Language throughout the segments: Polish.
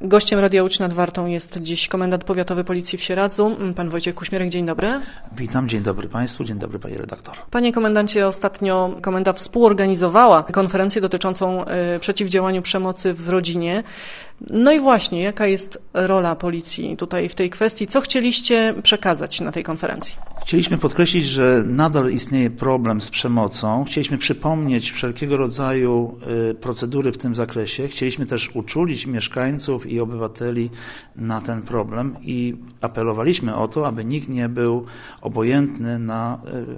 Gościem Radia Łódź nad Wartą jest dziś komendant powiatowy Policji w Sieradzu, pan Wojciech Kuśmierek. Dzień dobry. Witam, dzień dobry Państwu, dzień dobry Pani redaktor. Panie komendancie, ostatnio komenda współorganizowała konferencję dotyczącą przeciwdziałaniu przemocy w rodzinie. No i właśnie, jaka jest rola Policji tutaj w tej kwestii? Co chcieliście przekazać na tej konferencji? Chcieliśmy podkreślić, że nadal istnieje problem z przemocą. Chcieliśmy przypomnieć wszelkiego rodzaju procedury w tym zakresie. Chcieliśmy też uczulić mieszkańców i obywateli na ten problem i apelowaliśmy o to, aby nikt nie był obojętny na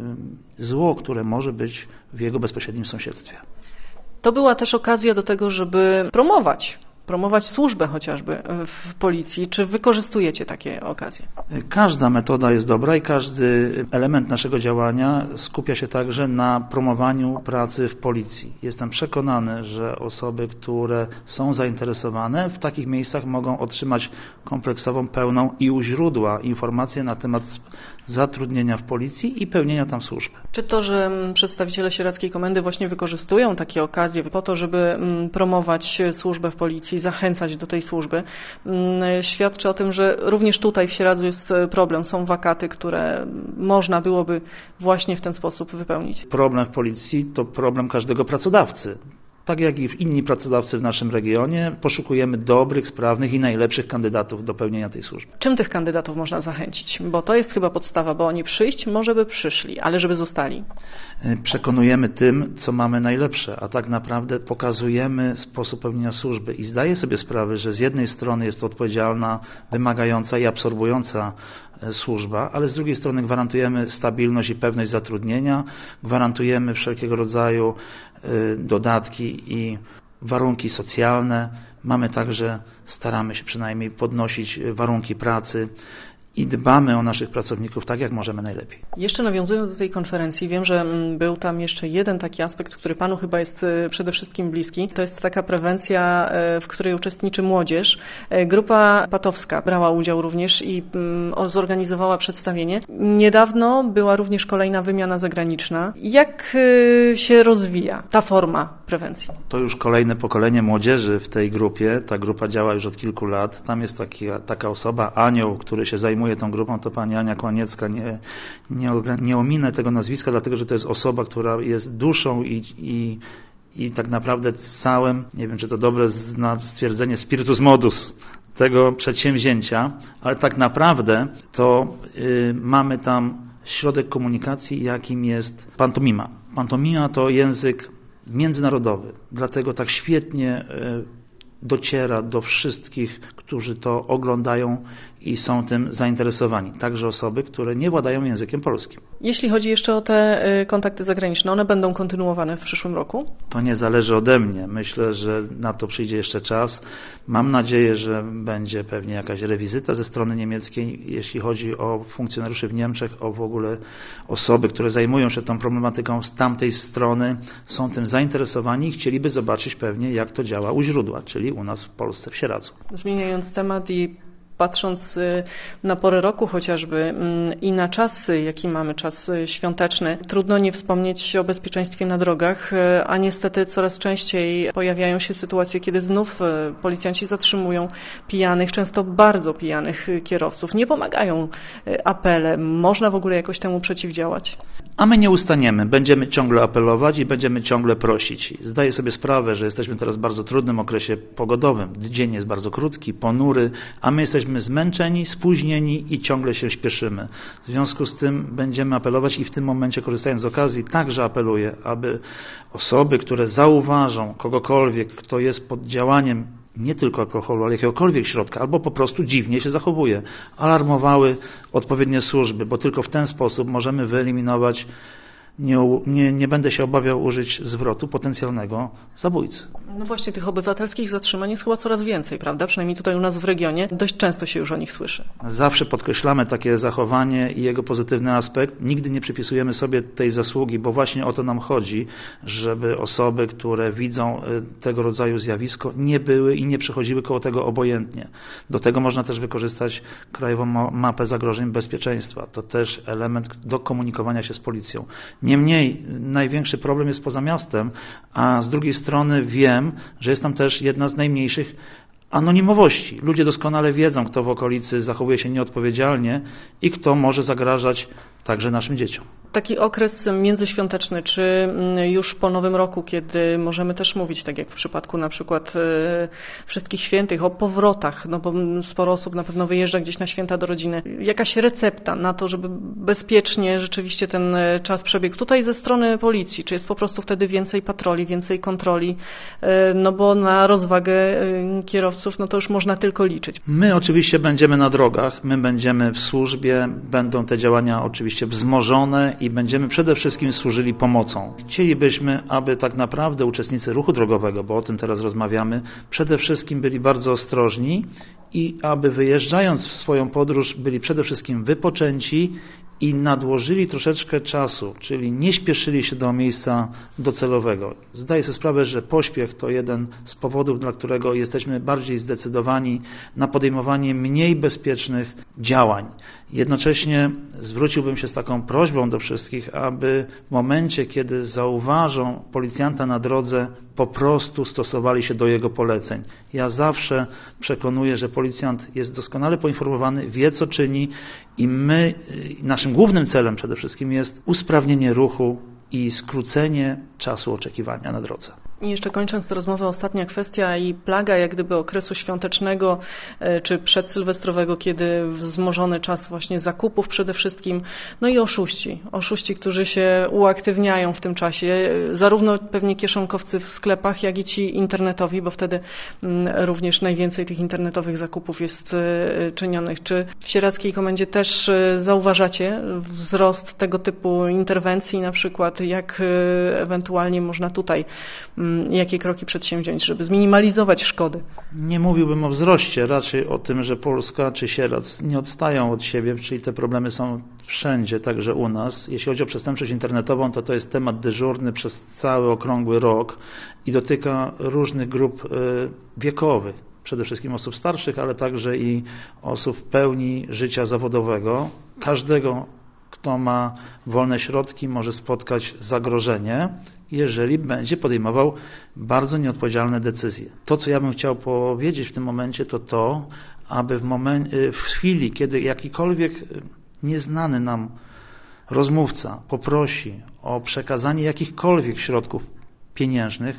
zło, które może być w jego bezpośrednim sąsiedztwie. To była też okazja do tego, żeby promować służbę chociażby w Policji. Czy wykorzystujecie takie okazje? Każda metoda jest dobra i każdy element naszego działania skupia się także na promowaniu pracy w Policji. Jestem przekonany, że osoby, które są zainteresowane w takich miejscach mogą otrzymać kompleksową, pełną i u źródła informację na temat zatrudnienia w Policji i pełnienia tam służby. Czy to, że przedstawiciele Sieradzkiej Komendy właśnie wykorzystują takie okazje po to, żeby promować służbę w Policji, zachęcać do tej służby, świadczy o tym, że również tutaj w Sieradzu jest problem. Są wakaty, które można byłoby właśnie w ten sposób wypełnić. Problem w Policji to problem każdego pracodawcy. Tak jak i inni pracodawcy w naszym regionie, poszukujemy dobrych, sprawnych i najlepszych kandydatów do pełnienia tej służby. Czym tych kandydatów można zachęcić? Bo to jest chyba podstawa, bo oni przyjść, może by przyszli, ale żeby zostali. Przekonujemy tym, co mamy najlepsze, a tak naprawdę pokazujemy sposób pełnienia służby. I zdaję sobie sprawę, że z jednej strony jest to odpowiedzialna, wymagająca i absorbująca służba, ale z drugiej strony gwarantujemy stabilność i pewność zatrudnienia, gwarantujemy wszelkiego rodzaju dodatki i warunki socjalne. Mamy także, staramy się przynajmniej podnosić warunki pracy i dbamy o naszych pracowników tak, jak możemy najlepiej. Jeszcze nawiązując do tej konferencji, wiem, że był tam jeszcze jeden taki aspekt, który Panu chyba jest przede wszystkim bliski. To jest taka prewencja, w której uczestniczy młodzież. Grupa patowska brała udział również i zorganizowała przedstawienie. Niedawno była również kolejna wymiana zagraniczna. Jak się rozwija ta forma prewencji? To już kolejne pokolenie młodzieży w tej grupie. Ta grupa działa już od kilku lat. Tam jest taka osoba, anioł, który się zajmuje tą grupą, to pani Ania Kłaniecka. Nie ominę tego nazwiska, dlatego że to jest osoba, która jest duszą i tak naprawdę całym, nie wiem czy to dobre stwierdzenie, spiritus modus tego przedsięwzięcia, ale tak naprawdę to mamy tam środek komunikacji, jakim jest pantomima. Pantomima to język międzynarodowy, dlatego tak świetnie dociera do wszystkich, którzy to oglądają i są tym zainteresowani. Także osoby, które nie władają językiem polskim. Jeśli chodzi jeszcze o te kontakty zagraniczne, one będą kontynuowane w przyszłym roku? To nie zależy ode mnie. Myślę, że na to przyjdzie jeszcze czas. Mam nadzieję, że będzie pewnie jakaś rewizyta ze strony niemieckiej, jeśli chodzi o funkcjonariuszy w Niemczech, o w ogóle osoby, które zajmują się tą problematyką z tamtej strony, są tym zainteresowani i chcieliby zobaczyć pewnie, jak to działa u źródła, czyli u nas w Polsce, w Sieradzu. Zmieniając temat i patrząc na porę roku chociażby i na czas, jaki mamy, czas świąteczny, trudno nie wspomnieć o bezpieczeństwie na drogach, a niestety coraz częściej pojawiają się sytuacje, kiedy znów policjanci zatrzymują pijanych, często bardzo pijanych kierowców. Nie pomagają apele. Można w ogóle jakoś temu przeciwdziałać? A my nie ustaniemy. Będziemy ciągle apelować i będziemy ciągle prosić. Zdaję sobie sprawę, że jesteśmy teraz w bardzo trudnym okresie pogodowym. Dzień jest bardzo krótki, ponury, a my jesteśmy zmęczeni, spóźnieni i ciągle się śpieszymy. W związku z tym będziemy apelować i w tym momencie, korzystając z okazji, także apeluję, aby osoby, które zauważą kogokolwiek, kto jest pod działaniem nie tylko alkoholu, ale jakiegokolwiek środka, albo po prostu dziwnie się zachowuje, alarmowały odpowiednie służby, bo tylko w ten sposób możemy wyeliminować, nie będę się obawiał użyć zwrotu, potencjalnego zabójcy. No właśnie, tych obywatelskich zatrzymań jest chyba coraz więcej, prawda? Przynajmniej tutaj u nas w regionie dość często się już o nich słyszy. Zawsze podkreślamy takie zachowanie i jego pozytywny aspekt. Nigdy nie przypisujemy sobie tej zasługi, bo właśnie o to nam chodzi, żeby osoby, które widzą tego rodzaju zjawisko, nie były i nie przechodziły koło tego obojętnie. Do tego można też wykorzystać Krajową Mapę Zagrożeń Bezpieczeństwa. To też element do komunikowania się z policją. Niemniej największy problem jest poza miastem, a z drugiej strony wiem, że jest tam też jedna z najmniejszych anonimowości. Ludzie doskonale wiedzą, kto w okolicy zachowuje się nieodpowiedzialnie i kto może zagrażać także naszym dzieciom. Taki okres międzyświąteczny, czy już po Nowym Roku, kiedy możemy też mówić, tak jak w przypadku na przykład Wszystkich Świętych, o powrotach, no bo sporo osób na pewno wyjeżdża gdzieś na święta do rodziny. Jakaś recepta na to, żeby bezpiecznie rzeczywiście ten czas przebiegł tutaj ze strony policji? Czy jest po prostu wtedy więcej patroli, więcej kontroli? No bo na rozwagę kierowców, no to już można tylko liczyć. My oczywiście będziemy na drogach, my będziemy w służbie, będą te działania oczywiście wzmożone i będziemy przede wszystkim służyli pomocą. Chcielibyśmy, aby tak naprawdę uczestnicy ruchu drogowego, bo o tym teraz rozmawiamy, przede wszystkim byli bardzo ostrożni i aby wyjeżdżając w swoją podróż byli przede wszystkim wypoczęci i nadłożyli troszeczkę czasu, czyli nie śpieszyli się do miejsca docelowego. Zdaję sobie sprawę, że pośpiech to jeden z powodów, dla którego jesteśmy bardziej zdecydowani na podejmowanie mniej bezpiecznych działań. Jednocześnie zwróciłbym się z taką prośbą do wszystkich, aby w momencie, kiedy zauważą policjanta na drodze, po prostu stosowali się do jego poleceń. Ja zawsze przekonuję, że policjant jest doskonale poinformowany, wie co czyni i naszym głównym celem przede wszystkim jest usprawnienie ruchu i skrócenie czasu oczekiwania na drodze. I jeszcze kończąc tę rozmowę, ostatnia kwestia i plaga jak gdyby okresu świątecznego czy przedsylwestrowego, kiedy wzmożony czas właśnie zakupów przede wszystkim, no i oszuści, którzy się uaktywniają w tym czasie, zarówno pewnie kieszonkowcy w sklepach, jak i ci internetowi, bo wtedy również najwięcej tych internetowych zakupów jest czynionych. Czy w Sieradzkiej Komendzie też zauważacie wzrost tego typu interwencji, na przykład jak ewentualnie można tutaj jakie kroki przedsięwziąć, żeby zminimalizować szkody? Nie mówiłbym o wzroście, raczej o tym, że Polska czy Sieradz nie odstają od siebie, czyli te problemy są wszędzie, także u nas. Jeśli chodzi o przestępczość internetową, to jest temat dyżurny przez cały okrągły rok i dotyka różnych grup wiekowych, przede wszystkim osób starszych, ale także i osób w pełni życia zawodowego. Każdego, kto ma wolne środki, może spotkać zagrożenie, jeżeli będzie podejmował bardzo nieodpowiedzialne decyzje. To, co ja bym chciał powiedzieć w tym momencie, to, aby w chwili, kiedy jakikolwiek nieznany nam rozmówca poprosi o przekazanie jakichkolwiek środków pieniężnych,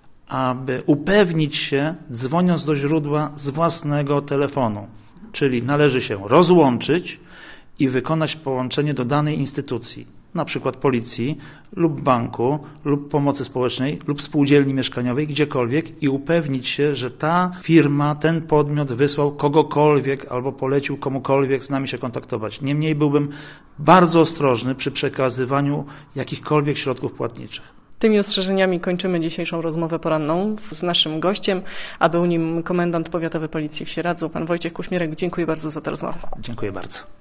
aby upewnić się, dzwoniąc do źródła z własnego telefonu, czyli należy się rozłączyć i wykonać połączenie do danej instytucji, na przykład policji lub banku, lub pomocy społecznej, lub spółdzielni mieszkaniowej, gdziekolwiek i upewnić się, że ta firma, ten podmiot wysłał kogokolwiek albo polecił komukolwiek z nami się kontaktować. Niemniej byłbym bardzo ostrożny przy przekazywaniu jakichkolwiek środków płatniczych. Tymi ostrzeżeniami kończymy dzisiejszą rozmowę poranną z naszym gościem, a był nim komendant powiatowy Policji w Sieradzu, pan Wojciech Kuśmierek. Dziękuję bardzo za tę rozmowę. Dziękuję bardzo.